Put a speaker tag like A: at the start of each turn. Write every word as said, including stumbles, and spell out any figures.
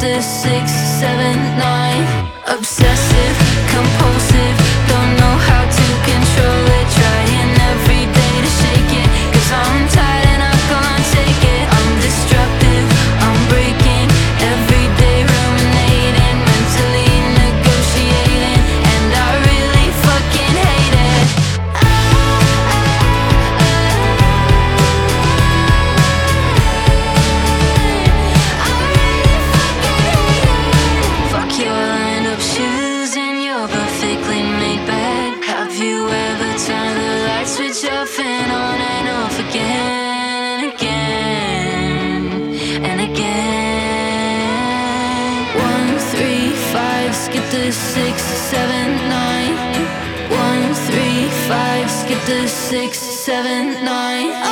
A: the six, seven, nine. Obsessive, compulsive, don't know how to control it. Trying every day to shake it, cause I'm tired and I can't take it. I'm destructive, I'm breaking, every day ruminating, mentally negotiating, and I really fucking hate it. Fuck your lined up shoes and your perfectly made bed. Have you ever turned the light switch off and on and off again and again and again? One, three, five, skip the six, seven, nine. One, three, five, skip the six, seven, nine.